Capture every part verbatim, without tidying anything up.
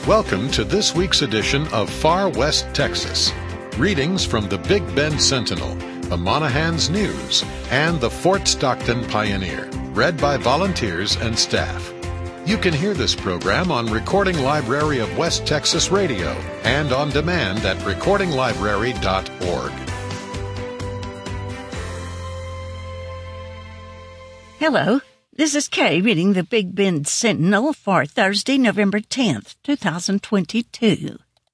Welcome to this week's edition of Far West Texas. Readings from the Big Bend Sentinel, the Monahans News, and the Fort Stockton Pioneer, read by volunteers and staff. You can hear this program on Recording Library of West Texas Radio and on demand at recording library dot org. Hello, this is Kay reading the Big Bend Sentinel for Thursday, November tenth, twenty twenty-two.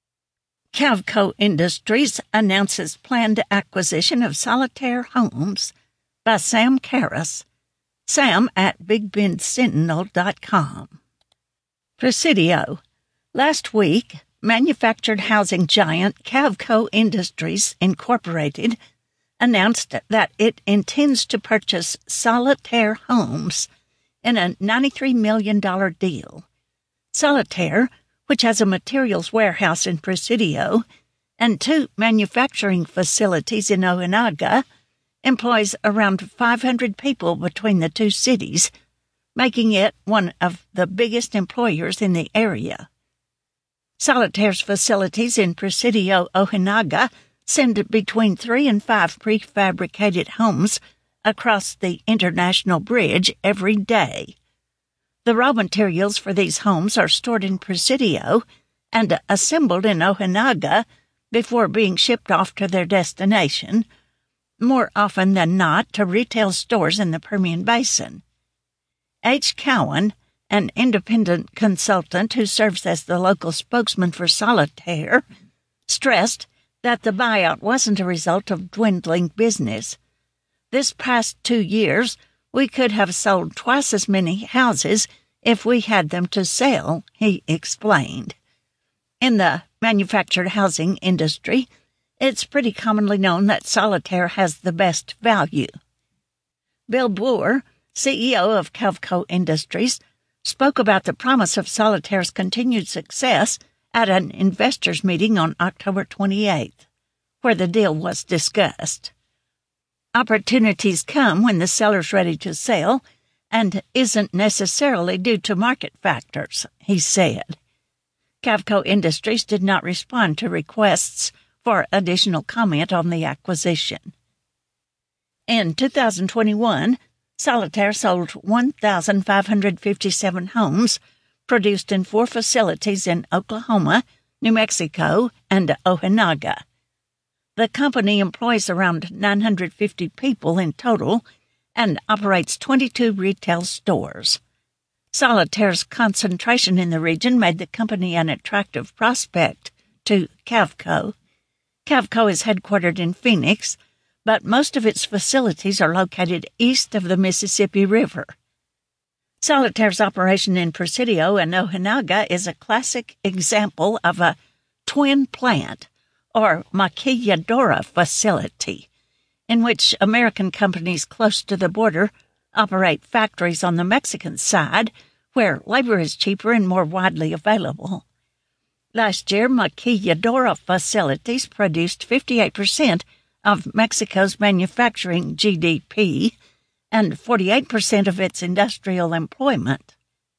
Cavco Industries announces planned acquisition of Solitaire Homes by Sam Karras. Sam at big bend sentinel dot com. Presidio. Last week, manufactured housing giant Cavco Industries, Incorporated, announced that it intends to purchase Solitaire Homes in a ninety-three million dollars deal. Solitaire, which has a materials warehouse in Presidio and two manufacturing facilities in Ojinaga, employs around five hundred people between the two cities, making it one of the biggest employers in the area. Solitaire's facilities in Presidio, Ojinaga, send between three and five prefabricated homes across the International Bridge every day. The raw materials for these homes are stored in Presidio and assembled in Ojinaga before being shipped off to their destination, more often than not to retail stores in the Permian Basin. H. Cowan, an independent consultant who serves as the local spokesman for Solitaire, stressed that the buyout wasn't a result of dwindling business. This past two years, we could have sold twice as many houses if we had them to sell, he explained. In the manufactured housing industry, it's pretty commonly known that Solitaire has the best value. Bill Boer, C E O of Cavco Industries, spoke about the promise of Solitaire's continued success at an investors' meeting on October twenty-eighth, where the deal was discussed. Opportunities come when the seller's ready to sell and isn't necessarily due to market factors, he said. Cavco Industries did not respond to requests for additional comment on the acquisition. In two thousand twenty-one, Solitaire sold one thousand five hundred fifty-seven homes produced in four facilities in Oklahoma, New Mexico, and Ojinaga. The company employs around nine hundred fifty people in total and operates twenty-two retail stores. Solitaire's concentration in the region made the company an attractive prospect to Cavco. Cavco is headquartered in Phoenix, but most of its facilities are located east of the Mississippi River. Solitaire's operation in Presidio and Ojinaga is a classic example of a twin plant, or maquiladora facility, in which American companies close to the border operate factories on the Mexican side, where labor is cheaper and more widely available. Last year, maquiladora facilities produced fifty-eight percent of Mexico's manufacturing G D P and forty-eight percent of its industrial employment.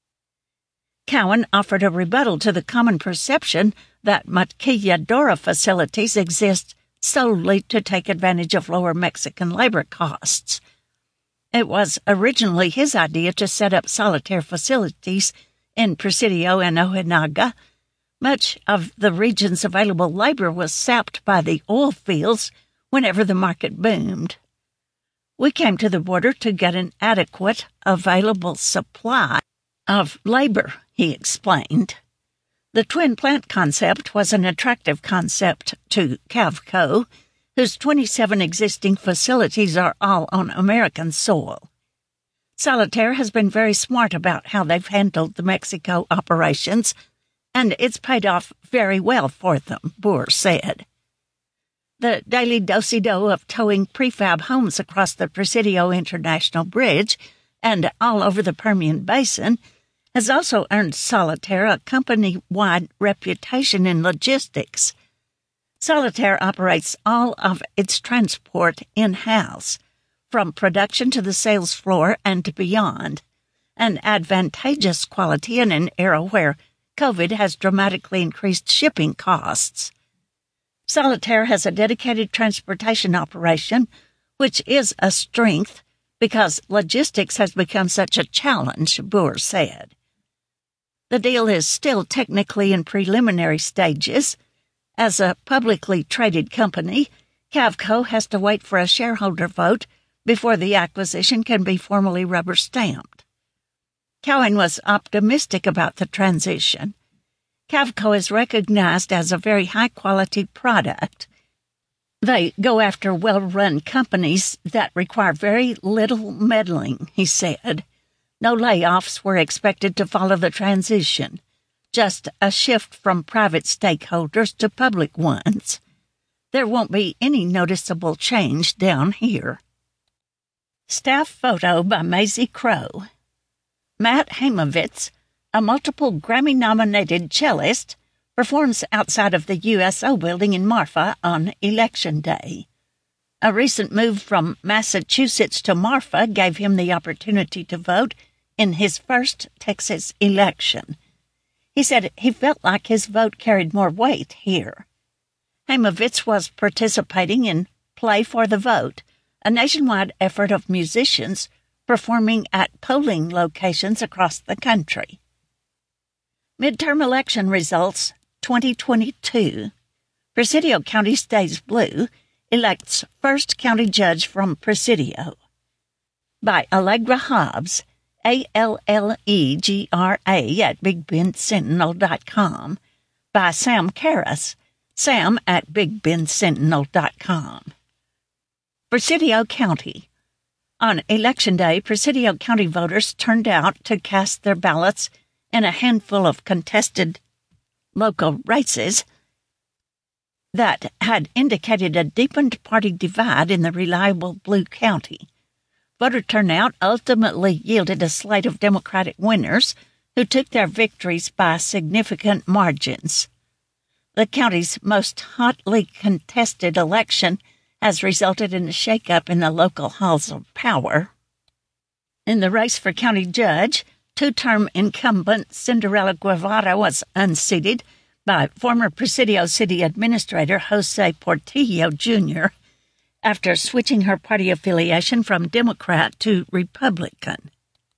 Cowan offered a rebuttal to the common perception that maquiladora facilities exist solely to take advantage of lower Mexican labor costs. It was originally his idea to set up Solitaire facilities in Presidio and Ojinaga. Much of the region's available labor was sapped by the oil fields whenever the market boomed. We came to the border to get an adequate, available supply of labor, he explained. The twin plant concept was an attractive concept to Cavco, whose twenty-seven existing facilities are all on American soil. Solitaire has been very smart about how they've handled the Mexico operations, and it's paid off very well for them, Boer said. The daily do-si-do of towing prefab homes across the Presidio International Bridge and all over the Permian Basin has also earned Solitaire a company-wide reputation in logistics. Solitaire operates all of its transport in-house, from production to the sales floor and beyond, an advantageous quality in an era where COVID has dramatically increased shipping costs. Solitaire has a dedicated transportation operation, which is a strength because logistics has become such a challenge, Boer said. The deal is still technically in preliminary stages. As a publicly traded company, Cavco has to wait for a shareholder vote before the acquisition can be formally rubber-stamped. Cowen was optimistic about the transition. Cavco is recognized as a very high-quality product. They go after well-run companies that require very little meddling, he said. No layoffs were expected to follow the transition, just a shift from private stakeholders to public ones. There won't be any noticeable change down here. Staff photo by Maisie Crow. Matt Heimovitz, a multiple Grammy-nominated cellist, performs outside of the U S O building in Marfa on Election Day. A recent move from Massachusetts to Marfa gave him the opportunity to vote in his first Texas election. He said he felt like his vote carried more weight here. Heimovitz was participating in Play for the Vote, a nationwide effort of musicians performing at polling locations across the country. Midterm election results twenty twenty-two. Presidio County stays blue, elects first county judge from Presidio. By Allegra Hobbs, A L L E G R A at big bend sentinel dot com. By Sam Karras, Sam at big bend sentinel dot com. Presidio County. On Election Day, Presidio County voters turned out to cast their ballots in a handful of contested local races that had indicated a deepened party divide in the reliable blue county. Voter turnout ultimately yielded a slate of Democratic winners who took their victories by significant margins. The county's most hotly contested election has resulted in a shakeup in the local halls of power. In the race for county judge, two-term incumbent Cinderella Guevara was unseated by former Presidio City Administrator Jose Portillo, Junior, after switching her party affiliation from Democrat to Republican.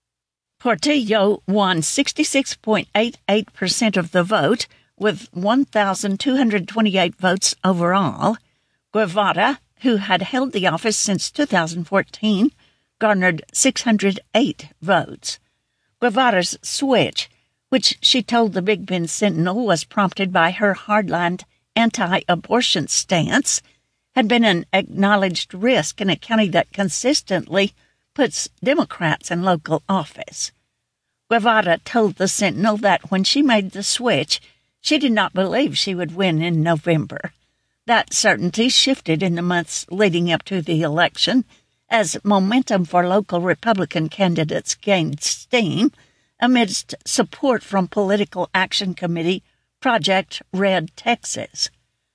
Portillo won sixty-six point eight eight percent of the vote, with one thousand two hundred twenty-eight votes overall. Guevara, who had held the office since two thousand fourteen, garnered six hundred eight votes. Guevara's switch, which she told the Big Bend Sentinel was prompted by her hardline anti-abortion stance, had been an acknowledged risk in a county that consistently puts Democrats in local office. Guevara told the Sentinel that when she made the switch, she did not believe she would win in November. That certainty shifted in the months leading up to the election as momentum for local Republican candidates gained steam amidst support from Political Action Committee Project Red Texas.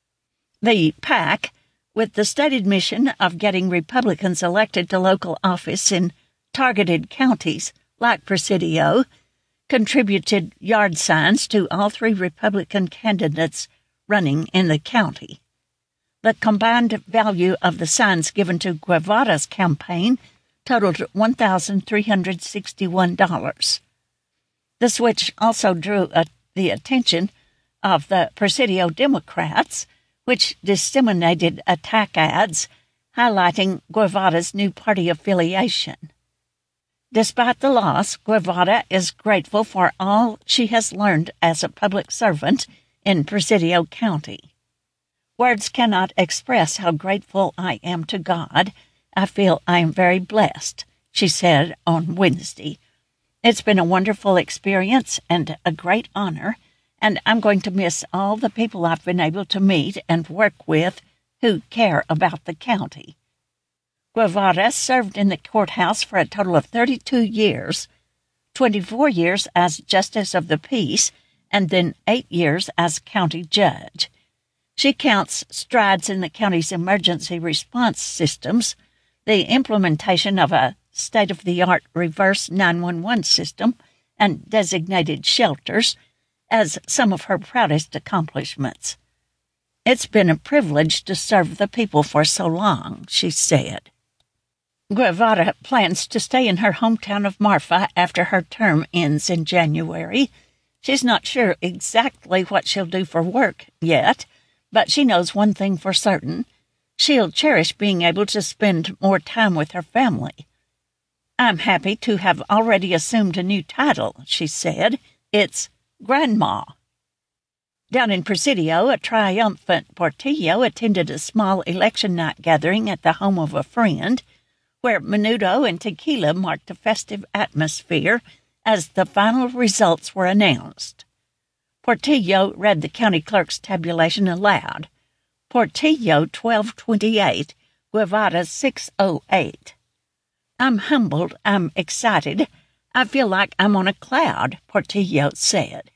The PAC, with the stated mission of getting Republicans elected to local office in targeted counties like Presidio, contributed yard signs to all three Republican candidates running in the county. The combined value of the signs given to Guevara's campaign totaled one thousand three hundred sixty-one dollars. The switch also drew a, the attention of the Presidio Democrats, which disseminated attack ads highlighting Guevara's new party affiliation. Despite the loss, Guevara is grateful for all she has learned as a public servant in Presidio County. Words cannot express how grateful I am to God. I feel I am very blessed, she said on Wednesday. It's been a wonderful experience and a great honor, and I'm going to miss all the people I've been able to meet and work with who care about the county. Guevara served in the courthouse for a total of thirty-two years, twenty-four years as Justice of the Peace, and then eight years as county judge. She counts strides in the county's emergency response systems, the implementation of a state-of-the-art reverse nine one one system and designated shelters, as some of her proudest accomplishments. "It's been a privilege to serve the people for so long," she said. Guevara plans to stay in her hometown of Marfa after her term ends in January. She's not sure exactly what she'll do for work yet, but she knows one thing for certain. She'll cherish being able to spend more time with her family. "I'm happy to have already assumed a new title," she said. "It's Grandma." Down in Presidio, a triumphant Portillo attended a small election night gathering at the home of a friend, where menudo and tequila marked a festive atmosphere as the final results were announced. Portillo read the county clerk's tabulation aloud. Portillo twelve twenty-eight, Guevara six oh eight. "I'm humbled, I'm excited. I feel like I'm on a cloud," Portillo said.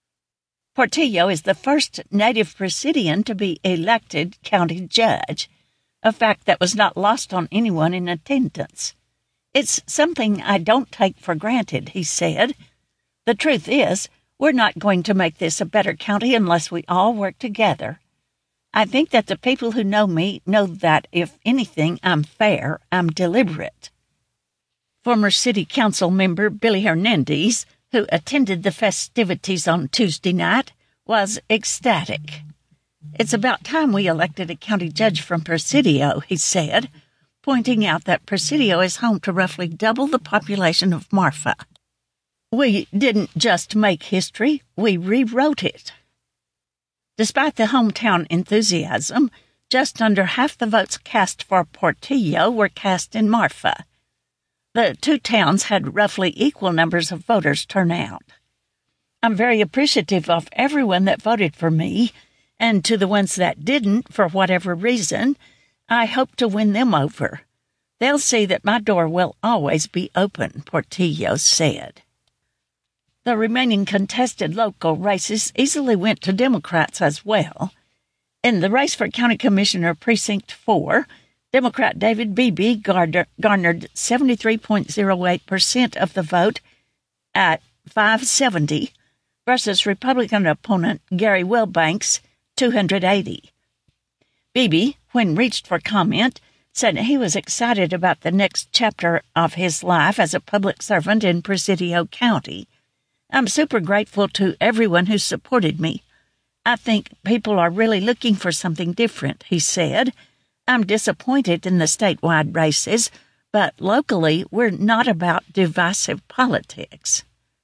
Portillo is the first native Presidian to be elected county judge, a fact that was not lost on anyone in attendance. "It's something I don't take for granted," he said. "The truth is, we're not going to make this a better county unless we all work together. I think that the people who know me know that, if anything, I'm fair, I'm deliberate." Former City Council member Billy Hernandez, who attended the festivities on Tuesday night, was ecstatic. "It's about time we elected a county judge from Presidio," he said, pointing out that Presidio is home to roughly double the population of Marfa. "We didn't just make history, we rewrote it." Despite the hometown enthusiasm, just under half the votes cast for Portillo were cast in Marfa. The two towns had roughly equal numbers of voters turn out. "I'm very appreciative of everyone that voted for me, and to the ones that didn't, for whatever reason, I hope to win them over. They'll see that my door will always be open," Portillo said. The remaining contested local races easily went to Democrats as well. In the race for County Commissioner Precinct four, Democrat David Beebe garnered seventy-three point zero eight percent of the vote at five seventy versus Republican opponent Gary Wilbanks, two hundred eighty. Beebe, when reached for comment, said he was excited about the next chapter of his life as a public servant in Presidio County. "I'm super grateful to everyone who supported me. I think people are really looking for something different," he said. "I'm disappointed in the statewide races, but locally we're not about divisive politics."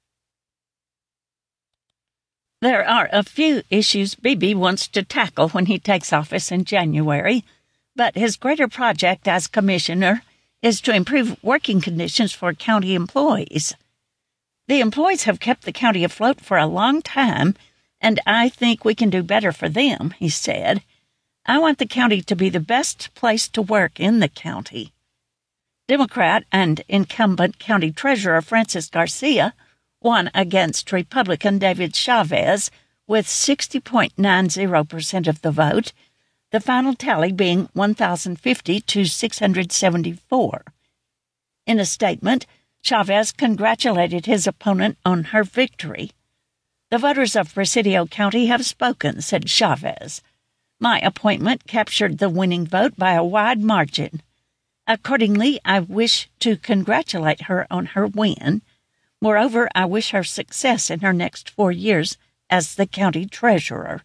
There are a few issues Beebe wants to tackle when he takes office in January, but his greater project as commissioner is to improve working conditions for county employees. "The employees have kept the county afloat for a long time, and I think we can do better for them," he said. "I want the county to be the best place to work in the county." Democrat and incumbent county treasurer Francis Garcia won against Republican David Chavez with sixty point nine zero percent of the vote, the final tally being one thousand fifty to six hundred seventy-four. In a statement, Chavez congratulated his opponent on her victory. "The voters of Presidio County have spoken," said Chavez. "My appointment captured the winning vote by a wide margin. Accordingly, I wish to congratulate her on her win. Moreover, I wish her success in her next four years as the county treasurer."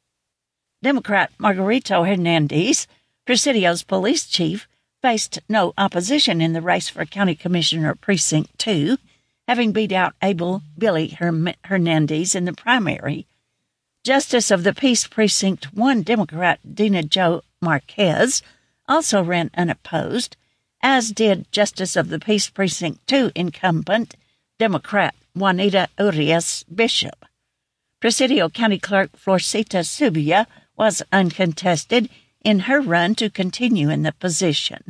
Democrat Margarito Hernandez, Presidio's police chief, faced no opposition in the race for County Commissioner Precinct two, having beat out Abel Billy Hernandez in the primary. Justice of the Peace Precinct one Democrat Dina Jo Marquez also ran unopposed, as did Justice of the Peace Precinct two incumbent Democrat Juanita Urias Bishop. Presidio County Clerk Florcita Subia was uncontested in her run to continue in the position.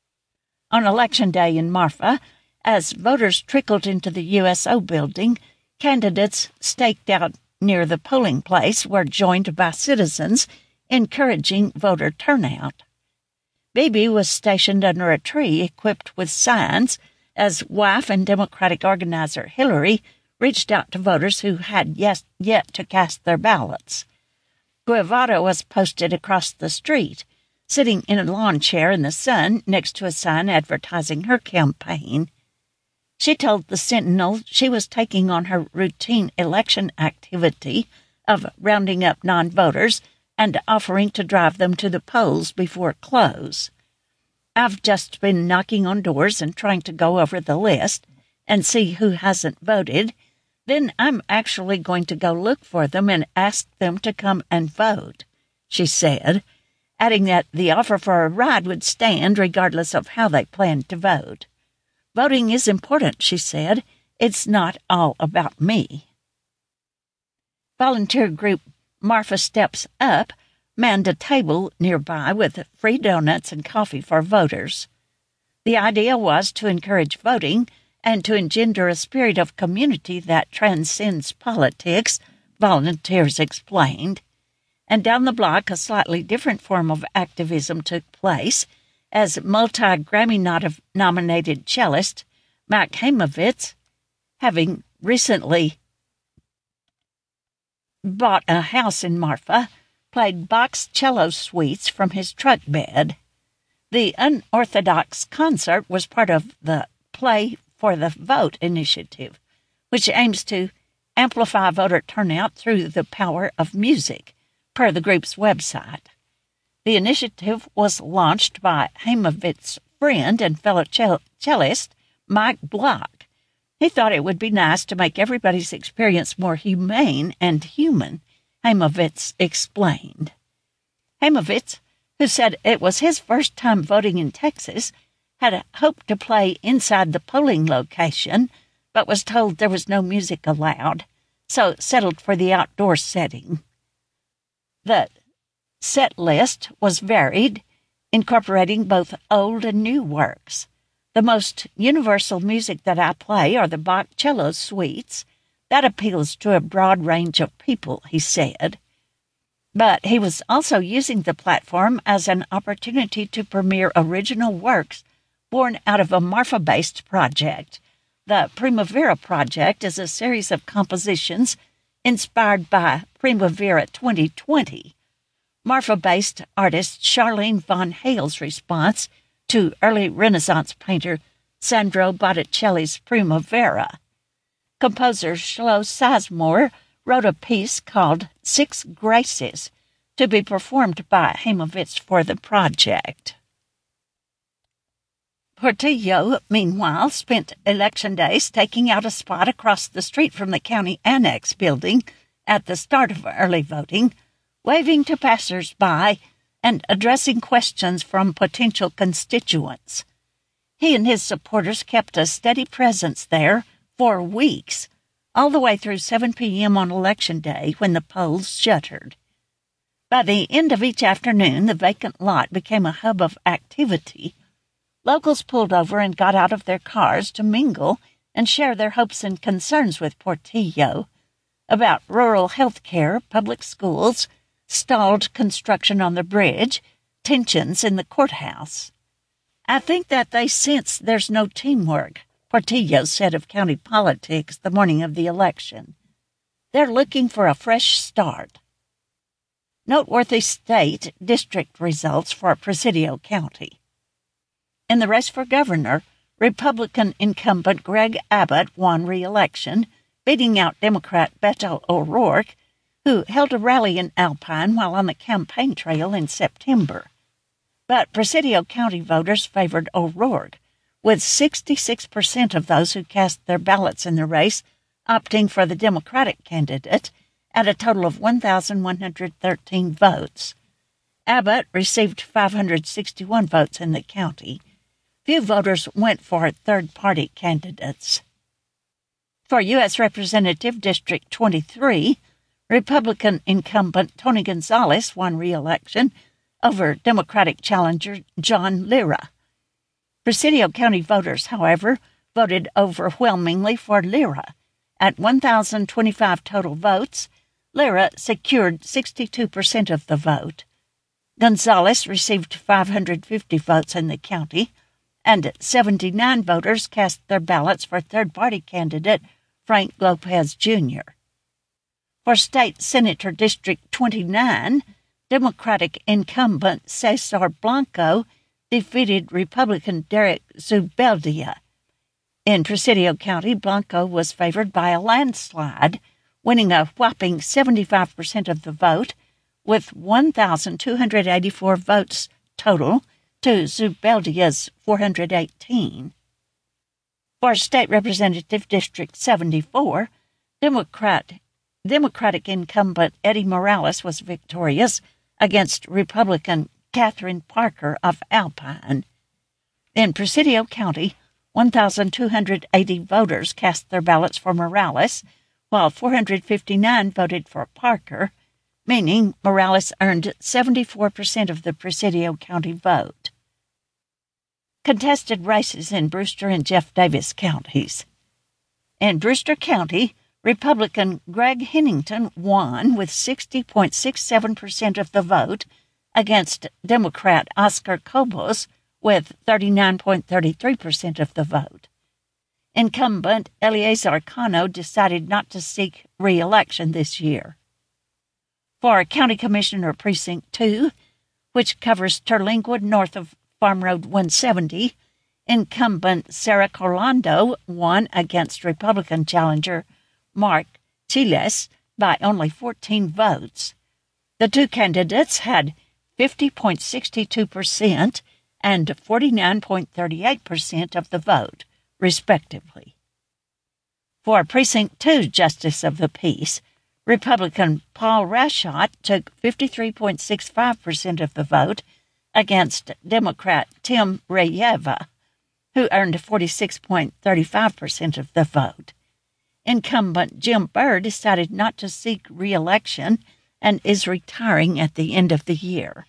On Election Day in Marfa, as voters trickled into the U S O building, candidates staked out near the polling place were joined by citizens encouraging voter turnout. Beebe was stationed under a tree equipped with signs as wife and Democratic organizer Hillary reached out to voters who had yes, yet to cast their ballots. Guevara was posted across the street, sitting in a lawn chair in the sun next to a sign advertising her campaign. She told the Sentinel she was taking on her routine election activity of rounding up non-voters and offering to drive them to the polls before close. I've just been knocking on doors and trying to go over the list and see who hasn't voted. Then I'm actually going to go look for them and ask them to come and vote, she said, adding that the offer for a ride would stand regardless of how they planned to vote. Voting is important, she said. It's not all about me. Volunteer group Marfa Steps Up manned a table nearby with free donuts and coffee for voters. The idea was to encourage voting and to engender a spirit of community that transcends politics, volunteers explained. And down the block, a slightly different form of activism took place as multi-Grammy-nominated cellist Mike Heimovitz, having recently bought a house in Marfa, played box cello suites from his truck bed. The unorthodox concert was part of the Play for the Vote initiative, which aims to amplify voter turnout through the power of music, per the group's website. The initiative was launched by Heimovitz's friend and fellow cell- cellist Mike Block. He thought it would be nice to make everybody's experience more humane and human, Heimovitz explained. Heimovitz, who said it was his first time voting in Texas, had hoped to play inside the polling location, but was told there was no music allowed, so settled for the outdoor setting. The set list was varied, incorporating both old and new works. The most universal music that I play are the Bach cello suites. That appeals to a broad range of people, he said. But he was also using the platform as an opportunity to premiere original works born out of a Marfa-based project. The Primavera Project is a series of compositions inspired by Primavera twenty twenty, Marfa-based artist Charlene von Hale's response to early Renaissance painter Sandro Botticelli's Primavera. Composer Shlo Sizemore wrote a piece called Six Graces to be performed by Heimovitz for the project. Portillo, meanwhile, spent election day staking out a spot across the street from the county annex building at the start of early voting, waving to passers-by and addressing questions from potential constituents. He and his supporters kept a steady presence there for weeks, all the way through seven p.m. on Election Day when the polls shuttered. By the end of each afternoon, the vacant lot became a hub of activity. Locals pulled over and got out of their cars to mingle and share their hopes and concerns with Portillo about rural health care, public schools, stalled construction on the bridge, tensions in the courthouse. I think that they sense there's no teamwork, Portillo said of county politics the morning of the election. They're looking for a fresh start. Noteworthy state district results for Presidio County. In the race for governor, Republican incumbent Greg Abbott won re-election, beating out Democrat Beto O'Rourke, who held a rally in Alpine while on the campaign trail in September. But Presidio County voters favored O'Rourke, with sixty-six percent of those who cast their ballots in the race opting for the Democratic candidate at a total of one thousand one hundred thirteen votes. Abbott received five hundred sixty-one votes in the county. Few voters went for third-party candidates. For U S Representative District twenty-three, Republican incumbent Tony Gonzalez won re-election over Democratic challenger John Lira. Presidio County voters, however, voted overwhelmingly for Lira. At one thousand twenty-five total votes, Lira secured sixty-two percent of the vote. Gonzalez received five hundred fifty votes in the county, and seventy-nine voters cast their ballots for third-party candidate Frank Lopez Junior For State Senator District twenty-nine, Democratic incumbent Cesar Blanco defeated Republican Derek Zubeldia. In Presidio County, Blanco was favored by a landslide, winning a whopping seventy-five percent of the vote, with one thousand two hundred eighty-four votes total to Zubeldia's four hundred eighteen. For State Representative District seventy-four, Democrat, Democratic incumbent Eddie Morales was victorious against Republican Catherine Parker of Alpine. In Presidio County, one thousand two hundred eighty voters cast their ballots for Morales, while four hundred fifty-nine voted for Parker, meaning Morales earned seventy-four percent of the Presidio County vote. Contested races in Brewster and Jeff Davis counties. In Brewster County, Republican Greg Hennington won with sixty point six seven percent of the vote against Democrat Oscar Cobos with thirty-nine point three three percent of the vote. Incumbent Eleazar Cano decided not to seek re-election this year. For County Commissioner Precinct two, which covers Turlingwood north of Farm Road one seventy, incumbent Sarah Corlando won against Republican challenger Mark Chiles by only fourteen votes. The two candidates had fifty point six two percent and forty-nine point three eight percent of the vote, respectively. For Precinct two Justice of the Peace, Republican Paul Rashot took fifty-three point six five percent of the vote against Democrat Tim Rayeva, who earned forty-six point three five percent of the vote. Incumbent Jim Burr decided not to seek re-election and is retiring at the end of the year.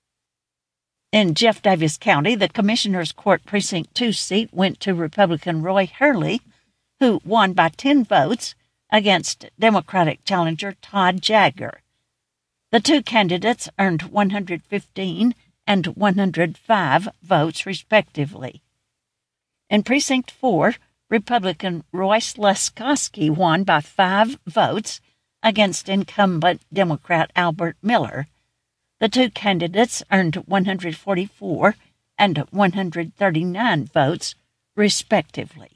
In Jeff Davis County, the Commissioner's Court Precinct two seat went to Republican Roy Hurley, who won by ten votes against Democratic challenger Todd Jagger. The two candidates earned one hundred fifteen and one hundred five votes, respectively. In Precinct four, Republican Royce Laskowski won by five votes against incumbent Democrat Albert Miller. The two candidates earned one hundred forty-four and one hundred thirty-nine votes, respectively.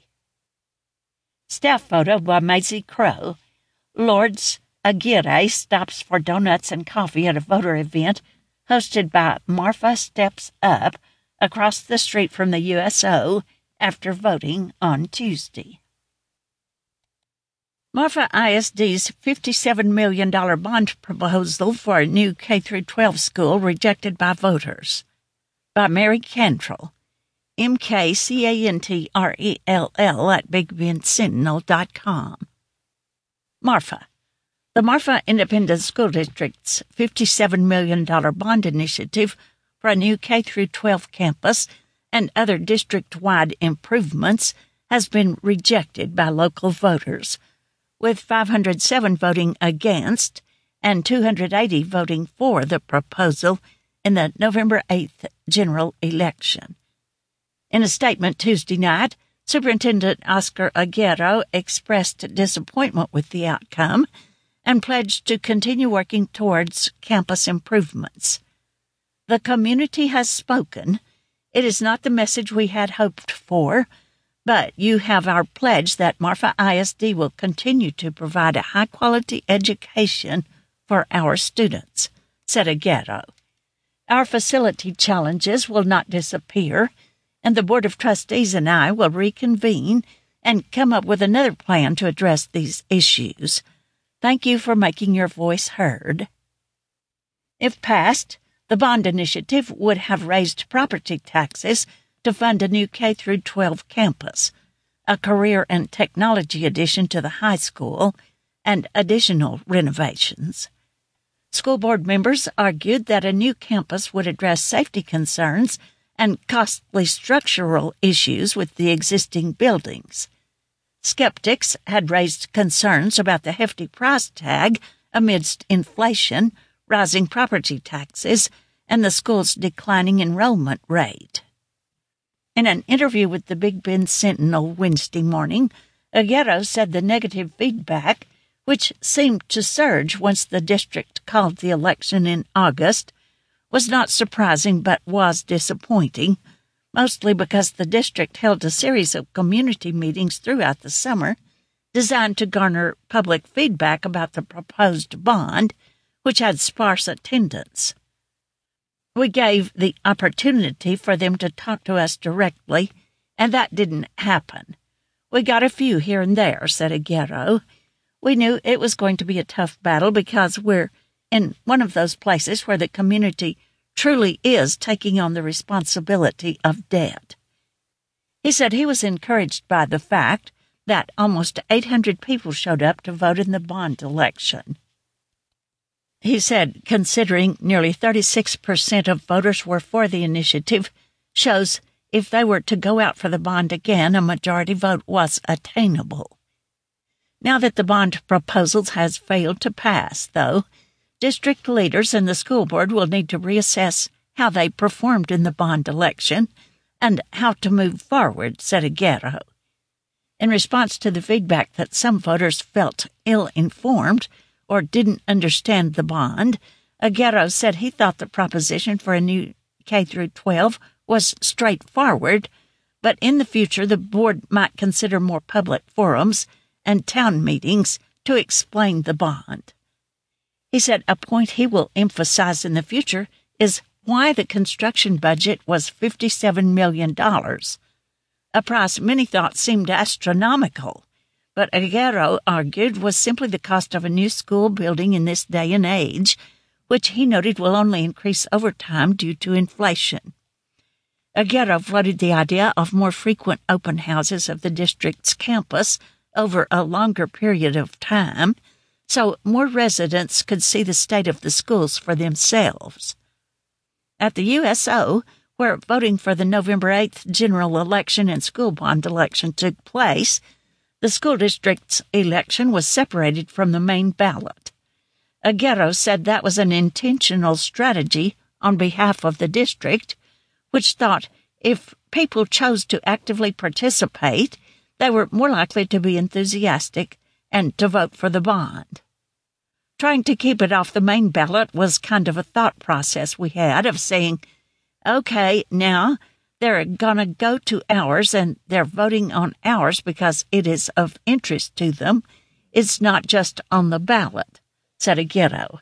Staff photo by Maisie Crow. Lourdes Aguirre stops for donuts and coffee at a voter event hosted by Marfa Steps Up across the street from the U S O after voting on Tuesday. Marfa I S D's fifty-seven million dollars bond proposal for a new K through twelve school rejected by voters. By Mary Cantrell, M K C A N T R E L L at big bend sentinel dot com. Marfa. The Marfa Independent School District's fifty-seven million dollars bond initiative for a new K through twelve campus and other district-wide improvements has been rejected by local voters, with five hundred seven voting against and two hundred eighty voting for the proposal in the November eighth general election. In a statement Tuesday night, Superintendent Oscar Aguero expressed disappointment with the outcome and pledged to continue working towards campus improvements. The community has spoken. It is not the message we had hoped for, but you have our pledge that Marfa I S D will continue to provide a high-quality education for our students, said Aguero. Our facility challenges will not disappear, and the Board of Trustees and I will reconvene and come up with another plan to address these issues. Thank you for making your voice heard. If passed, the bond initiative would have raised property taxes to fund a new K through twelve campus, a career and technology addition to the high school, and additional renovations. School board members argued that a new campus would address safety concerns and costly structural issues with the existing buildings. Skeptics had raised concerns about the hefty price tag amidst inflation, rising property taxes, and the school's declining enrollment rate. In an interview with the Big Bend Sentinel Wednesday morning, Aguero said the negative feedback, which seemed to surge once the district called the election in August, was not surprising but was disappointing, mostly because the district held a series of community meetings throughout the summer designed to garner public feedback about the proposed bond, which had sparse attendance. We gave the opportunity for them to talk to us directly, and that didn't happen. We got a few here and there, said Aguero. We knew it was going to be a tough battle because we're in one of those places where the community truly is taking on the responsibility of debt. He said he was encouraged by the fact that almost eight hundred people showed up to vote in the bond election. He said considering nearly thirty-six percent of voters were for the initiative shows if they were to go out for the bond again, a majority vote was attainable. Now that the bond proposals has failed to pass, though, district leaders and the school board will need to reassess how they performed in the bond election and how to move forward, said Aguero. In response to the feedback that some voters felt ill-informed or didn't understand the bond, Aguero said he thought the proposition for a new K through twelve was straightforward, but in the future the board might consider more public forums and town meetings to explain the bond. He said a point he will emphasize in the future is why the construction budget was fifty-seven million dollars, a price many thought seemed astronomical, but Aguero argued was simply the cost of a new school building in this day and age, which he noted will only increase over time due to inflation. Aguero floated the idea of more frequent open houses of the district's campus over a longer period of time, so more residents could see the state of the schools for themselves. At the U S O, where voting for the November eighth general election and school bond election took place, the school district's election was separated from the main ballot. Aguero said that was an intentional strategy on behalf of the district, which thought if people chose to actively participate, they were more likely to be enthusiastic and to vote for the bond. Trying to keep it off the main ballot was kind of a thought process we had of saying, okay, now they're going to go to ours and they're voting on ours because it is of interest to them. It's not just on the ballot, said Aguero.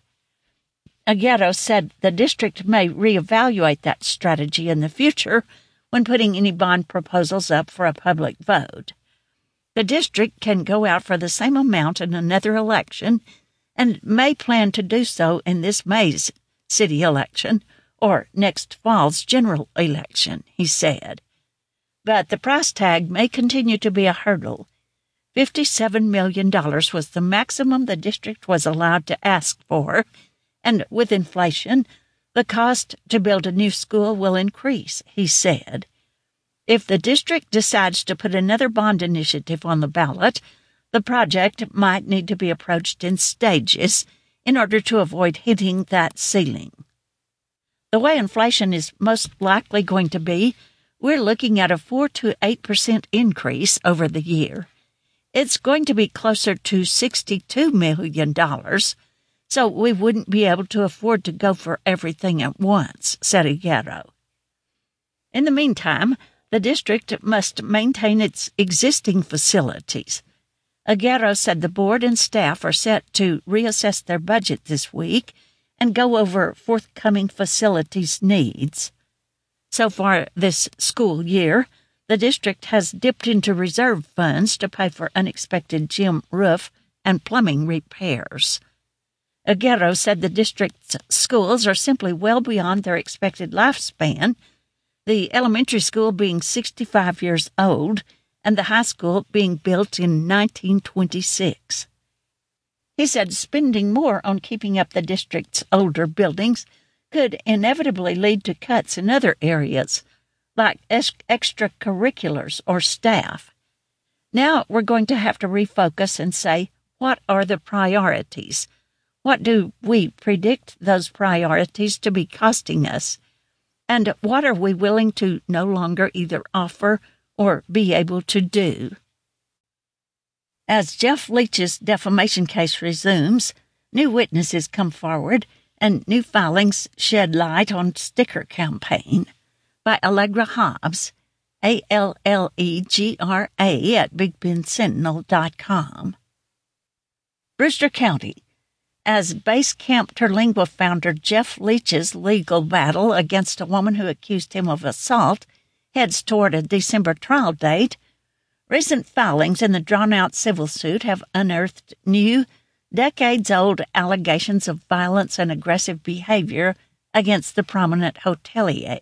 Aguero said the district may reevaluate that strategy in the future when putting any bond proposals up for a public vote. The district can go out for the same amount in another election and may plan to do so in this May's city election or next fall's general election, he said. But the price tag may continue to be a hurdle. fifty-seven million dollars was the maximum the district was allowed to ask for, and with inflation, the cost to build a new school will increase, he said. If the district decides to put another bond initiative on the ballot, the project might need to be approached in stages in order to avoid hitting that ceiling. The way inflation is most likely going to be, we're looking at a four to eight percent increase over the year. It's going to be closer to sixty-two million dollars, so we wouldn't be able to afford to go for everything at once, said Aguero. In the meantime, the district must maintain its existing facilities. Aguero said the board and staff are set to reassess their budget this week and go over forthcoming facilities needs. So far this school year, the district has dipped into reserve funds to pay for unexpected gym roof and plumbing repairs. Aguero said the district's schools are simply well beyond their expected lifespan, the elementary school being sixty-five years old and the high school being built in nineteen twenty-six. He said spending more on keeping up the district's older buildings could inevitably lead to cuts in other areas, like ex- extracurriculars or staff. Now we're going to have to refocus and say, what are the priorities? What do we predict those priorities to be costing us? And what are we willing to no longer either offer or be able to do? As Jeff Leach's defamation case resumes, new witnesses come forward and new filings shed light on sticker campaign by Allegra Hobbs, A L L E G R A, at big bend sentinel dot com. Brewster County. As Base Camp Terlingua founder Jeff Leach's legal battle against a woman who accused him of assault heads toward a December trial date, recent filings in the drawn-out civil suit have unearthed new, decades-old allegations of violence and aggressive behavior against the prominent hotelier.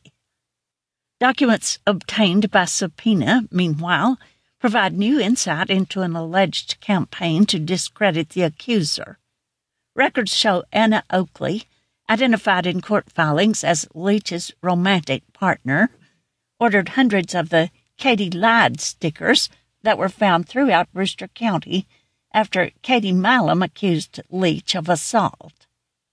Documents obtained by subpoena, meanwhile, provide new insight into an alleged campaign to discredit the accuser. Records show Anna Oakley, identified in court filings as Leach's romantic partner, ordered hundreds of the Katie lied stickers that were found throughout Brewster County after Katie Milam accused Leach of assault.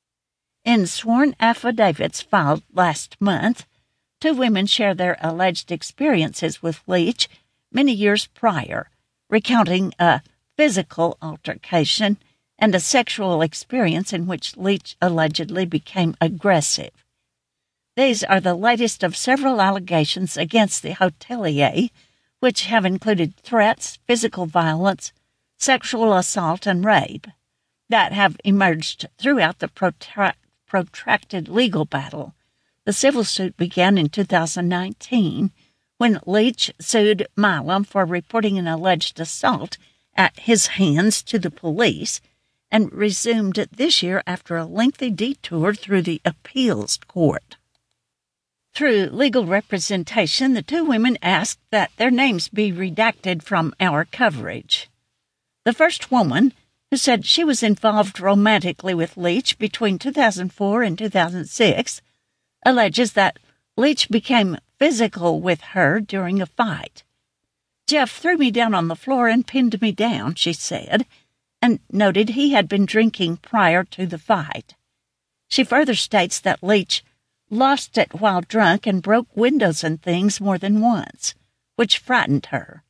In sworn affidavits filed last month, two women share their alleged experiences with Leach many years prior, recounting a physical altercation and a sexual experience in which Leach allegedly became aggressive. These are the latest of several allegations against the hotelier, which have included threats, physical violence, sexual assault, and rape, that have emerged throughout the protra- protracted legal battle. The civil suit began in two thousand nineteen, when Leach sued Milam for reporting an alleged assault at his hands to the police, and resumed it this year after a lengthy detour through the appeals court. Through legal representation, the two women asked that their names be redacted from our coverage. The first woman, who said she was involved romantically with Leach between two thousand four and two thousand six, alleges that Leach became physical with her during a fight. Jeff threw me down on the floor and pinned me down, she said, and noted he had been drinking prior to the fight. She further states that Leach lost it while drunk and broke windows and things more than once, which frightened her.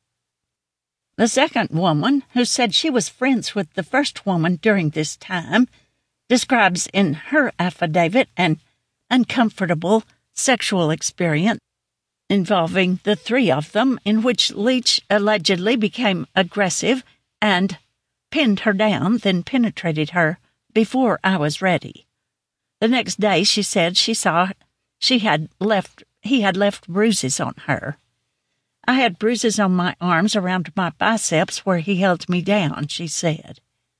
The second woman, who said she was friends with the first woman during this time, describes in her affidavit an uncomfortable sexual experience involving the three of them, in which Leach allegedly became aggressive and pinned her down, then penetrated her before I was ready. The next day, she said she saw she had left he had left bruises on her. I had bruises on my arms around my biceps where he held me down, she said.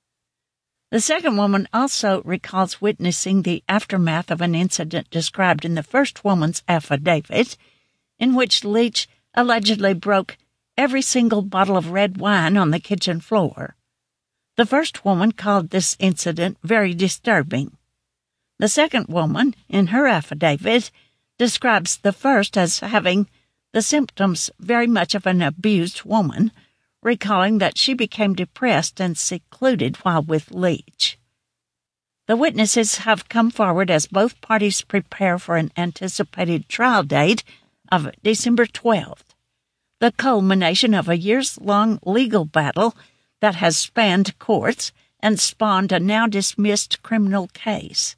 The second woman also recalls witnessing the aftermath of an incident described in the first woman's affidavit, in which Leach allegedly broke every single bottle of red wine on the kitchen floor. The first woman called this incident very disturbing. The second woman, in her affidavit, describes the first as having the symptoms very much of an abused woman, recalling that she became depressed and secluded while with Leach. The witnesses have come forward as both parties prepare for an anticipated trial date of December twelfth, the culmination of a years-long legal battle that has spanned courts and spawned a now-dismissed criminal case.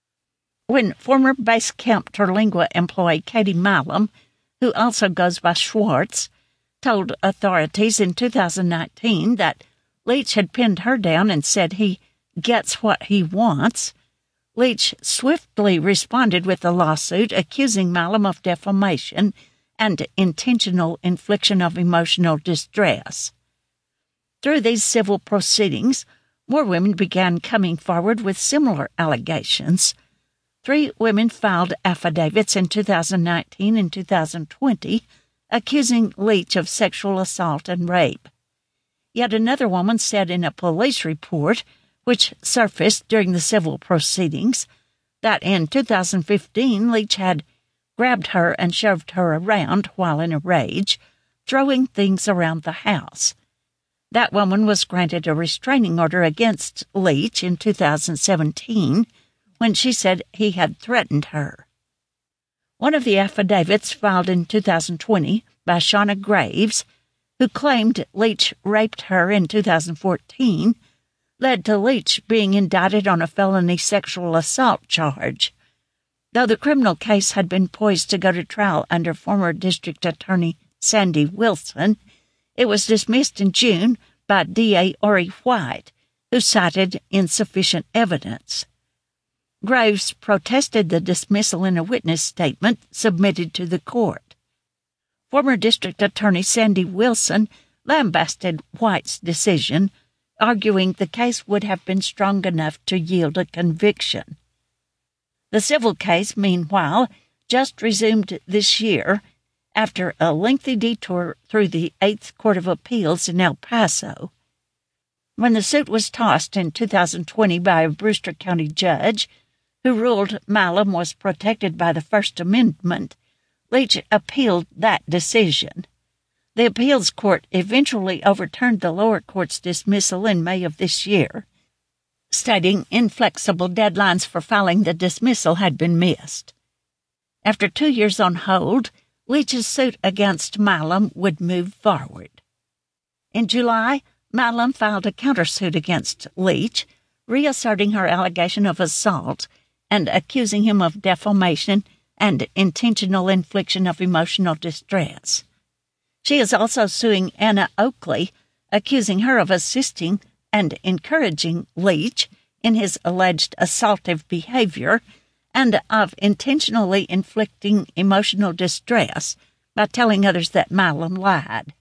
When former Base Camp Terlingua employee Katie Milam, who also goes by Schwartz, told authorities in two thousand nineteen that Leach had pinned her down and said he gets what he wants, Leach swiftly responded with a lawsuit accusing Milam of defamation and intentional infliction of emotional distress. Through these civil proceedings, more women began coming forward with similar allegations. Three women filed affidavits in two thousand nineteen and two thousand twenty accusing Leach of sexual assault and rape. Yet another woman said in a police report, which surfaced during the civil proceedings, that in two thousand fifteen Leach had grabbed her and shoved her around while in a rage, throwing things around the house. That woman was granted a restraining order against Leach in two thousand seventeen when she said he had threatened her. One of the affidavits filed in two thousand twenty by Shauna Graves, who claimed Leach raped her in two thousand fourteen, led to Leach being indicted on a felony sexual assault charge. Though the criminal case had been poised to go to trial under former District Attorney Sandy Wilson, it was dismissed in June by D A Ori White, who cited insufficient evidence. Graves protested the dismissal in a witness statement submitted to the court. Former District Attorney Sandy Wilson lambasted White's decision, arguing the case would have been strong enough to yield a conviction. The civil case, meanwhile, just resumed this year after a lengthy detour through the Eighth Court of Appeals in El Paso. When the suit was tossed in two thousand twenty by a Brewster County judge, who ruled Milam was protected by the First Amendment, Leach appealed that decision. The appeals court eventually overturned the lower court's dismissal in May of this year, stating inflexible deadlines for filing the dismissal had been missed. After two years on hold, Leach's suit against Milam would move forward. In July, Milam filed a countersuit against Leach, reasserting her allegation of assault and accusing him of defamation and intentional infliction of emotional distress. She is also suing Anna Oakley, accusing her of assisting and encouraging Leach in his alleged assaultive behavior and of intentionally inflicting emotional distress by telling others that Milam lied.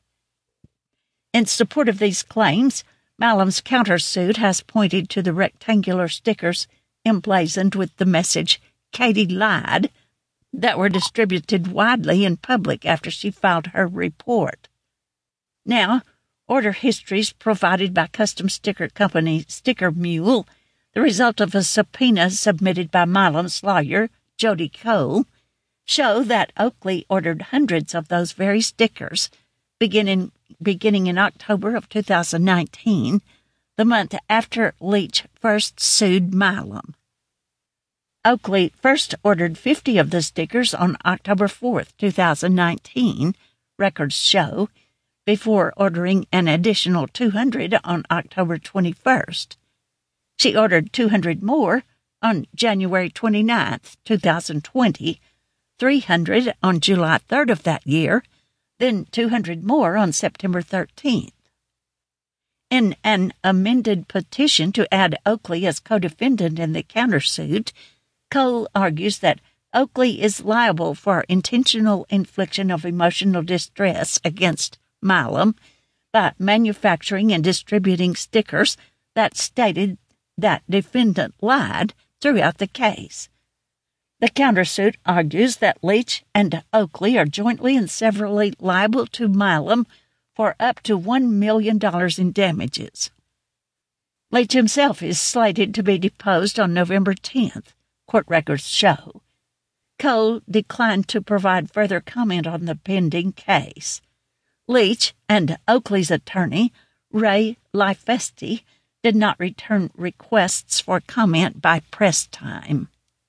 In support of these claims, Milam's countersuit has pointed to the rectangular stickers emblazoned with the message, "Katie lied," that were distributed widely in public after she filed her report. Now, order histories provided by custom sticker company Sticker Mule, the result of a subpoena submitted by Milam's lawyer, Jody Cole, show that Oakley ordered hundreds of those very stickers beginning, beginning in October of two thousand nineteen, the month after Leach first sued Milam. Oakley first ordered fifty of the stickers on October fourth, two thousand nineteen, records show, before ordering an additional two hundred on October twenty-first. She ordered two hundred more on January twenty-ninth, two thousand twenty, three hundred on July third of that year, then two hundred more on September thirteenth. In an amended petition to add Oakley as co-defendant in the countersuit, Cole argues that Oakley is liable for intentional infliction of emotional distress against Milam by manufacturing and distributing stickers that stated that defendant lied throughout the case. The countersuit argues that Leach and Oakley are jointly and severally liable to Milam for up to one million dollars in damages. Leach himself is slated to be deposed on November tenth, court records show. Cole declined to provide further comment on the pending case. Leach and Oakley's attorney, Ray Lifesti, did not return requests for comment by press time.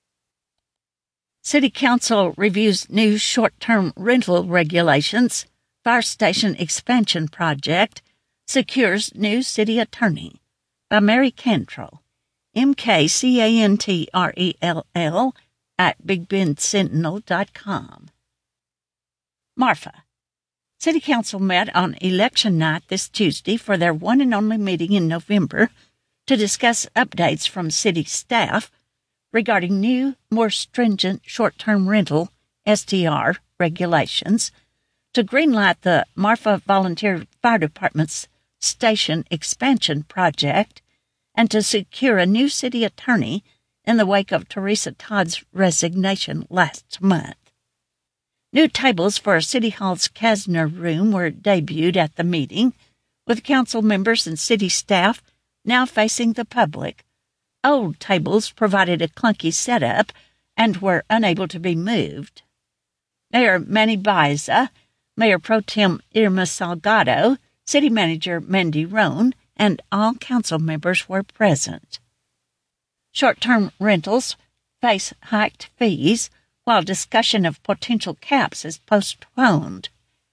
City Council reviews new short-term rental regulations. Fire Station Expansion Project secures new city attorney by Mary Cantrell, M K C A N T R E L L, at big bend sentinel dot com. Marfa. City Council met on election night this Tuesday for their one and only meeting in November to discuss updates from city staff regarding new, more stringent short-term rental S T R regulations, to greenlight the Marfa Volunteer Fire Department's station expansion project, and to secure a new city attorney in the wake of Teresa Todd's resignation last month. New tables for City Hall's Kasner Room were debuted at the meeting, with council members and city staff now facing the public. Old tables provided a clunky setup and were unable to be moved. Mayor Manny Baiza, Mayor Pro Tem Irma Salgado, City Manager Mandy Roan, and all council members were present. Short-term rentals face hiked fees, while discussion of potential caps is postponed.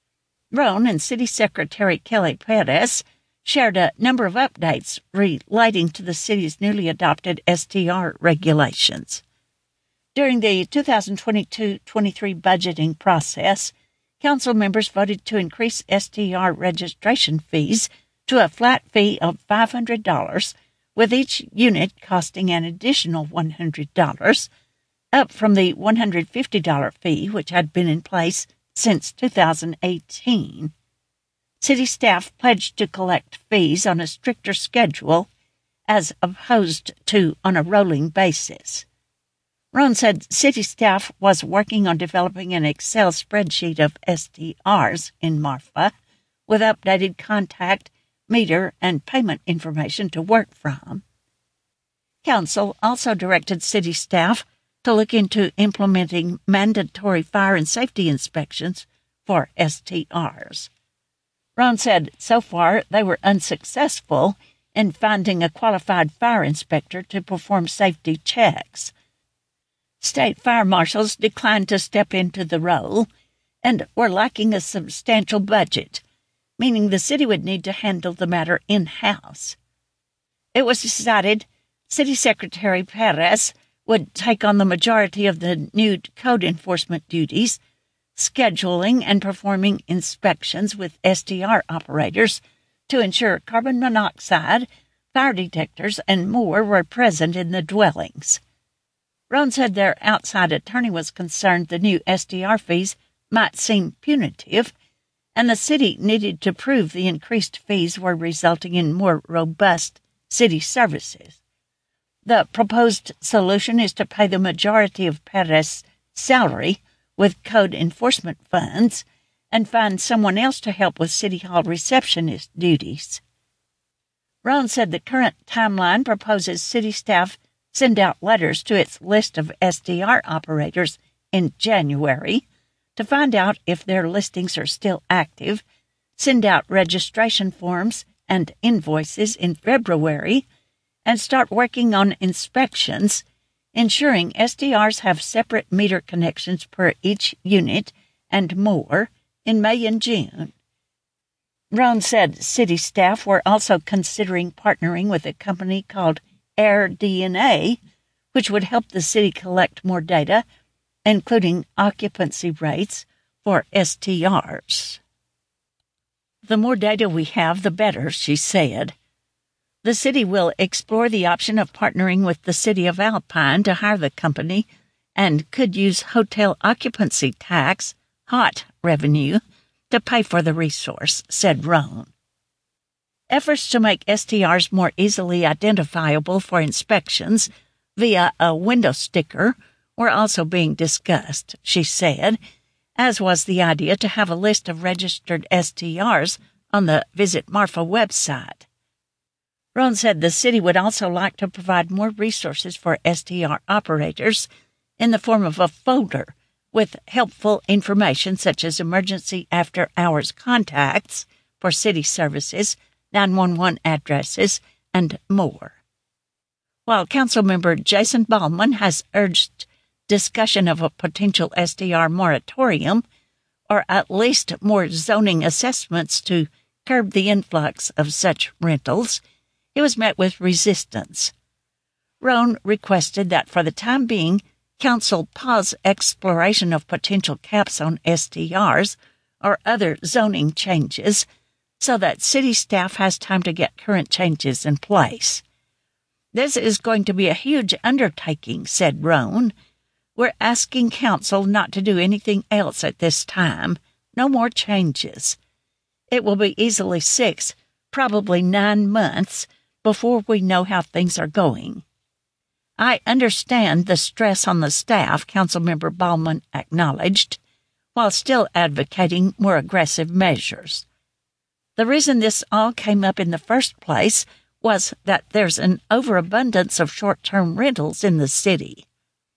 Roan and City Secretary Kelly Perez shared a number of updates relating to the city's newly adopted S T R regulations. During the two thousand twenty-two twenty-three budgeting process, council members voted to increase S T R registration fees to a flat fee of five hundred dollars, with each unit costing an additional one hundred dollars, up from the one hundred fifty dollars fee which had been in place since two thousand eighteen. City staff pledged to collect fees on a stricter schedule as opposed to on a rolling basis. Roan said city staff was working on developing an Excel spreadsheet of S T Rs in Marfa with updated contact, meter, and payment information to work from. Council also directed city staff to look into implementing mandatory fire and safety inspections for S T Rs. Roan said so far they were unsuccessful in finding a qualified fire inspector to perform safety checks. State fire marshals declined to step into the role and were lacking a substantial budget, meaning the city would need to handle the matter in-house. It was decided City Secretary Perez would take on the majority of the new code enforcement duties, scheduling and performing inspections with S T R operators to ensure carbon monoxide, fire detectors, and more were present in the dwellings. Roan said their outside attorney was concerned the new S T R fees might seem punitive, and the city needed to prove the increased fees were resulting in more robust city services. The proposed solution is to pay the majority of Perez's salary with code enforcement funds and find someone else to help with City Hall receptionist duties. Roan said the current timeline proposes city staff send out letters to its list of S D R operators in January to find out if their listings are still active, send out registration forms and invoices in February, and start working on inspections, ensuring S D Rs have separate meter connections per each unit and more in May and June. Roan said city staff were also considering partnering with a company called Air D N A, which would help the city collect more data, including occupancy rates for S T Rs. The more data we have, the better, she said. The city will explore the option of partnering with the city of Alpine to hire the company and could use hotel occupancy tax, H O T revenue, to pay for the resource, said Roan. Efforts to make S T Rs more easily identifiable for inspections via a window sticker were also being discussed, she said, as was the idea to have a list of registered S T Rs on the Visit Marfa website. Roan said the city would also like to provide more resources for S T R operators in the form of a folder with helpful information such as emergency after-hours contacts for city services, nine one one addresses, and more. While Councilmember Jason Ballman has urged discussion of a potential S T R moratorium, or at least more zoning assessments to curb the influx of such rentals, he was met with resistance. Roan requested that for the time being, Council pause exploration of potential caps on S T Rs or other zoning changes so that city staff has time to get current changes in place. This is going to be a huge undertaking, said Roan. We're asking Council not to do anything else at this time. No more changes. It will be easily six, probably nine months before we know how things are going. I understand the stress on the staff, Councilmember Ballman acknowledged, while still advocating more aggressive measures. The reason this all came up in the first place was that there's an overabundance of short-term rentals in the city.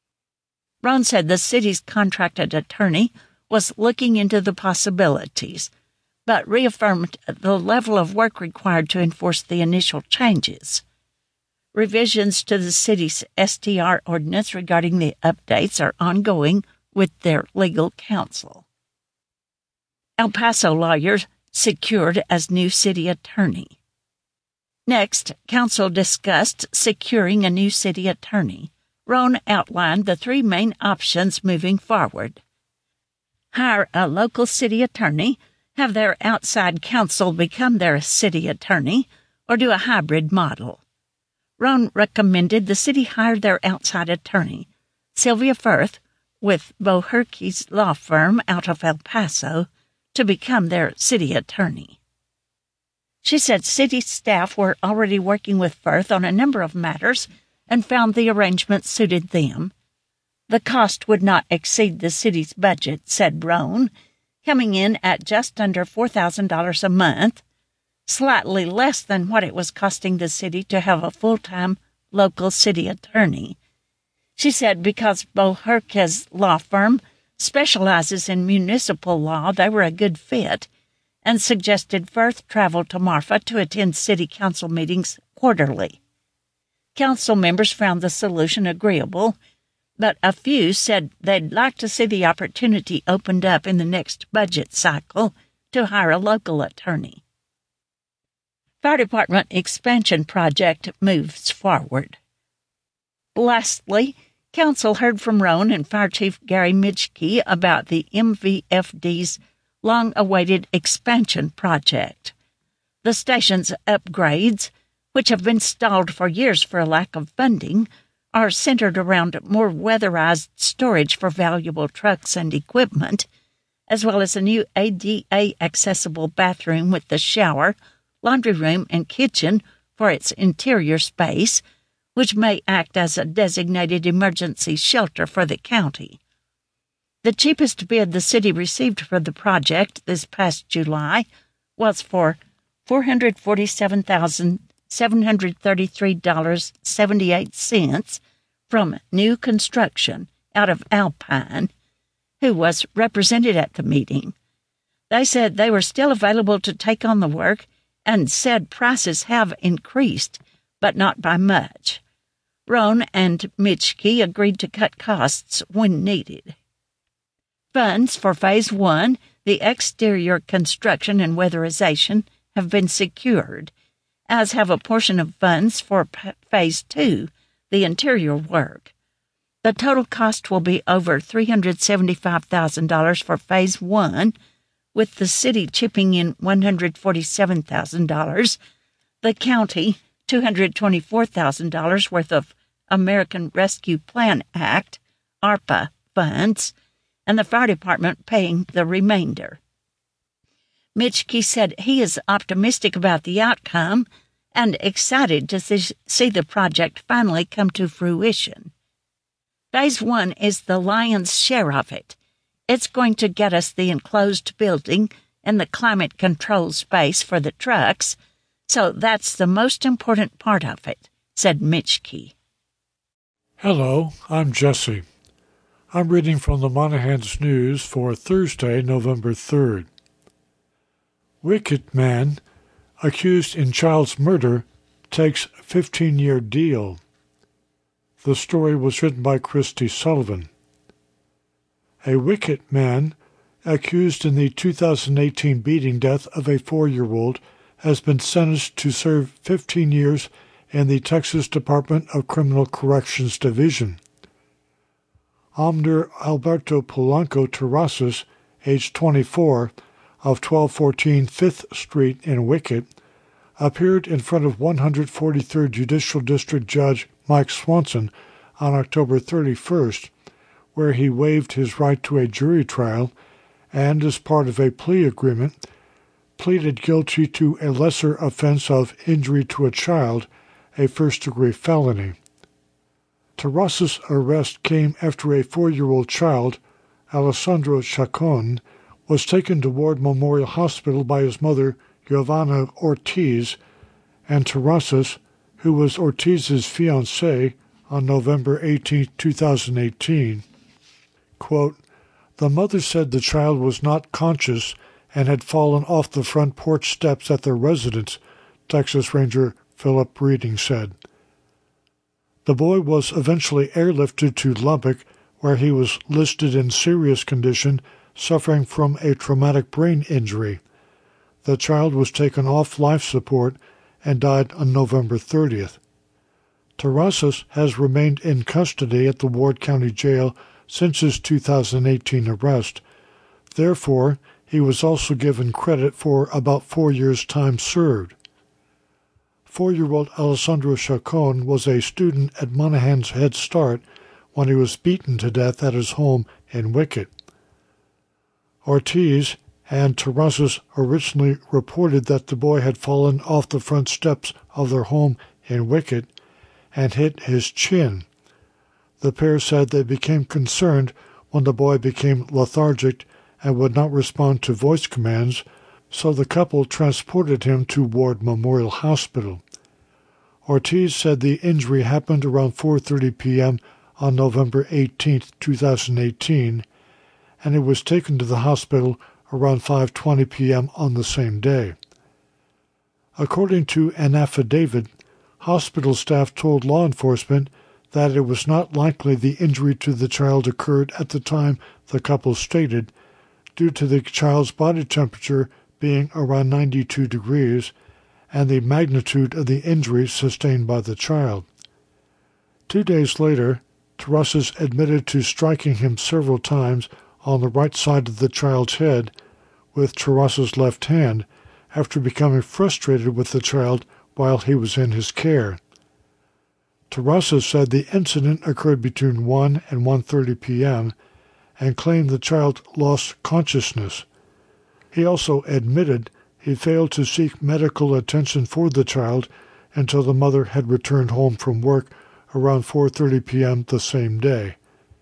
Roan said the city's contracted attorney was looking into the possibilities, but reaffirmed the level of work required to enforce the initial changes. Revisions to the city's S T R ordinance regarding the updates are ongoing with their legal counsel. El Paso lawyers secured as new city attorney. Next, council discussed securing a new city attorney. Roan outlined the three main options moving forward. Hire a local city attorney, have their outside counsel become their city attorney, or do a hybrid model. Roan recommended the city hire their outside attorney, Sylvia Firth, with Boherke's law firm out of El Paso, to become their city attorney. She said city staff were already working with Firth on a number of matters and found the arrangement suited them. The cost would not exceed the city's budget, said Roan, coming in at just under four thousand dollars a month, slightly less than what it was costing the city to have a full-time local city attorney. She said because Boherke's law firm specializes in municipal law, they were a good fit, and suggested Firth travel to Marfa to attend city council meetings quarterly. Council members found the solution agreeable, but a few said they'd like to see the opportunity opened up in the next budget cycle to hire a local attorney. Fire Department expansion project moves forward. Lastly, Council heard from Roan and Fire Chief Gary Mitschke about the M V F D's long-awaited expansion project. The station's upgrades, which have been stalled for years for a lack of funding, are centered around more weatherized storage for valuable trucks and equipment, as well as a new A D A-accessible bathroom with the shower, laundry room, and kitchen for its interior space, which may act as a designated emergency shelter for the county. The cheapest bid the city received for the project this past July was for four hundred forty-seven thousand seven hundred thirty-three dollars and seventy-eight cents from New Construction out of Alpine, who was represented at the meeting. They said they were still available to take on the work and said prices have increased, but not by much. Roan and Mitschke agreed to cut costs when needed. Funds for Phase One, the exterior construction and weatherization, have been secured, as have a portion of funds for P- Phase Two, the interior work. The total cost will be over three hundred seventy-five thousand dollars for Phase One, with the city chipping in one hundred forty-seven thousand dollars, the county two hundred twenty-four thousand dollars worth of American Rescue Plan Act, ARPA, funds, and the fire department paying the remainder. Mitschke said he is optimistic about the outcome and excited to see the project finally come to fruition. Phase One is the lion's share of it. It's going to get us the enclosed building and the climate control space for the trucks, so that's the most important part of it, said Mitschke. Hello, I'm Jesse. I'm reading from the Monahans News for Thursday, November third. Wicked man accused in child's murder takes fifteen-year deal. The story was written by Christy Sullivan. A wicked man accused in the two thousand eighteen beating death of a four-year-old has been sentenced to serve fifteen years in the Texas Department of Criminal Corrections Division. Omner Alberto Polanco Terrazas, age twenty-four, of twelve fourteen Fifth Street in Wickett, appeared in front of one hundred forty-third Judicial District Judge Mike Swanson on October thirty-first, where he waived his right to a jury trial and, as part of a plea agreement, pleaded guilty to a lesser offense of injury to a child, a first-degree felony. Terrazas' arrest came after a four-year-old child, Alessandro Chacon, was taken to Ward Memorial Hospital by his mother, Giovanna Ortiz, and Terrazas, who was Ortiz's fiancé, on November eighteenth, two thousand eighteen. Quote, "The mother said the child was not conscious and had fallen off the front porch steps at their residence," Texas Ranger Philip Reading said. The boy was eventually airlifted to Lubbock, where he was listed in serious condition suffering from a traumatic brain injury. The child was taken off life support and died on November thirtieth. Terrazas has remained in custody at the Ward County Jail since his two thousand eighteen arrest. Therefore, he was also given credit for about four years' time served. Four-year-old Alessandro Chacon was a student at Monahan's Head Start when he was beaten to death at his home in Wickett. Ortiz and Terrazas originally reported that the boy had fallen off the front steps of their home in Wickett and hit his chin. The pair said they became concerned when the boy became lethargic and would not respond to voice commands, so the couple transported him to Ward Memorial Hospital. Ortiz said the injury happened around four thirty p.m. on November eighteenth, two thousand eighteen, and he was taken to the hospital around five twenty p.m. on the same day. According to an affidavit, hospital staff told law enforcement that it was not likely the injury to the child occurred at the time the couple stated, due to the child's body temperature being around ninety-two degrees and the magnitude of the injury sustained by the child. Two days later, Terrazas admitted to striking him several times on the right side of the child's head with Terrazas' left hand after becoming frustrated with the child while he was in his care. Terrazas said the incident occurred between one and one thirty p.m. and claimed the child lost consciousness. He also admitted he failed to seek medical attention for the child until the mother had returned home from work around four thirty p.m. the same day.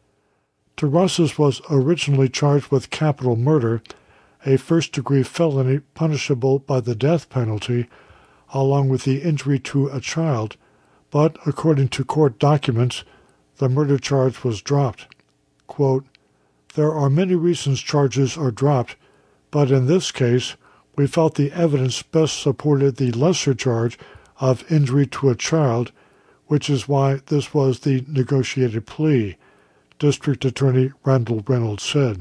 Terrazas was originally charged with capital murder, a first-degree felony punishable by the death penalty, along with the injury to a child, but according to court documents, the murder charge was dropped. Quote, "There are many reasons charges are dropped, but in this case, we felt the evidence best supported the lesser charge of injury to a child, which is why this was the negotiated plea," District Attorney Randall Reynolds said.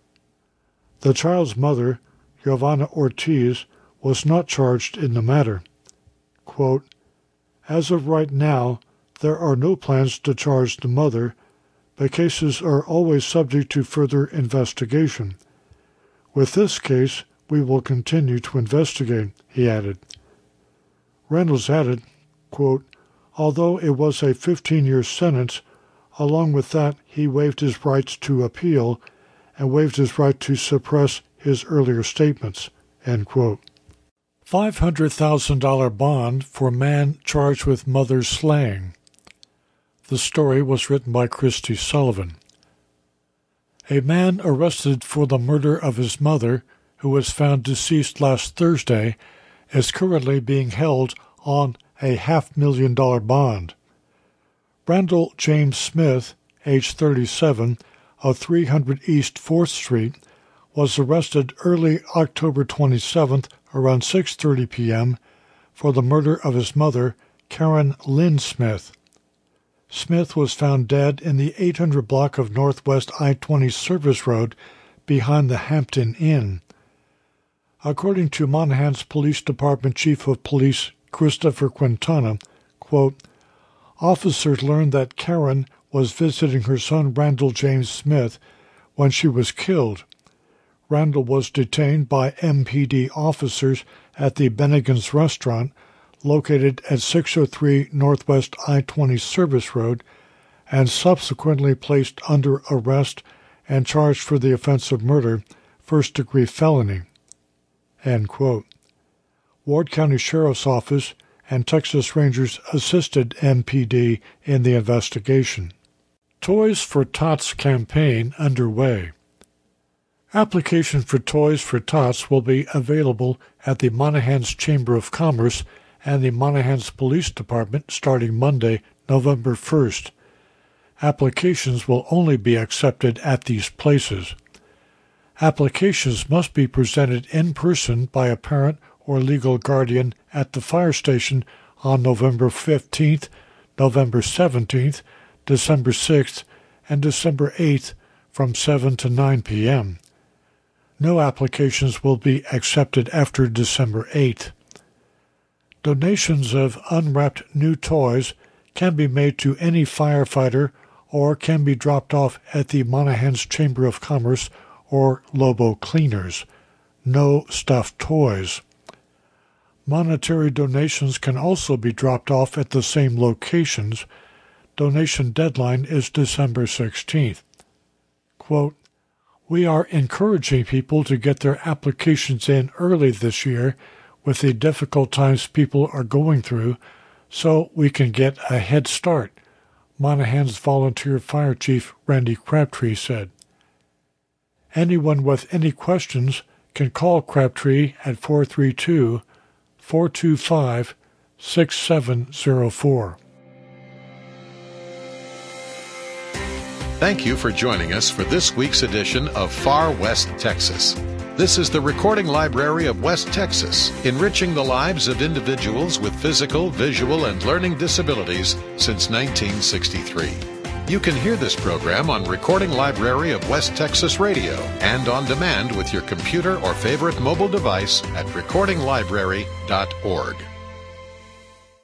The child's mother, Giovanna Ortiz, was not charged in the matter. Quote, "As of right now, there are no plans to charge the mother, but cases are always subject to further investigation. With this case, we will continue to investigate," he added. Reynolds added, quote, "Although it was a fifteen-year sentence, along with that he waived his rights to appeal and waived his right to suppress his earlier statements," end quote. five hundred thousand dollars bond for man charged with mother slaying. The story was written by Christy Sullivan. A man arrested for the murder of his mother, who was found deceased last Thursday, is currently being held on a half-million dollar bond. Randall James Smith, age thirty-seven, of three hundred East fourth Street, was arrested early October twenty-seventh around six thirty p.m. for the murder of his mother, Karen Lynn Smith. Smith was found dead in the eight hundred block of Northwest I twenty Service Road behind the Hampton Inn. According to Monahan's Police Department Chief of Police Christopher Quintana, quote, "Officers learned that Karen was visiting her son Randall James Smith when she was killed. Randall was detained by M P D officers at the Bennigan's restaurant located at six oh three Northwest I twenty Service Road and subsequently placed under arrest and charged for the offense of murder, first-degree felony." End quote. Ward County Sheriff's Office and Texas Rangers assisted M P D in the investigation. Toys for Tots campaign underway. Application for Toys for Tots will be available at the Monahan's Chamber of Commerce and the Monahan's Police Department starting Monday, November first. Applications will only be accepted at these places. Applications must be presented in person by a parent or legal guardian at the fire station on November fifteenth, November seventeenth, December sixth, and December eighth from seven to nine p.m. No applications will be accepted after December eighth. Donations of unwrapped new toys can be made to any firefighter or can be dropped off at the Monahans Chamber of Commerce or Lobo Cleaners. No stuffed toys. Monetary donations can also be dropped off at the same locations. Donation deadline is December sixteenth. Quote, "We are encouraging people to get their applications in early this year with the difficult times people are going through so we can get a head start," Monahans Volunteer Fire Chief Randy Crabtree said. Anyone with any questions can call Crabtree at four three two, four two five, six seven zero four. Thank you for joining us for this week's edition of Far West Texas. This is the Recording Library of West Texas, enriching the lives of individuals with physical, visual, and learning disabilities since nineteen sixty-three. You can hear this program on Recording Library of West Texas Radio and on demand with your computer or favorite mobile device at recording library dot org.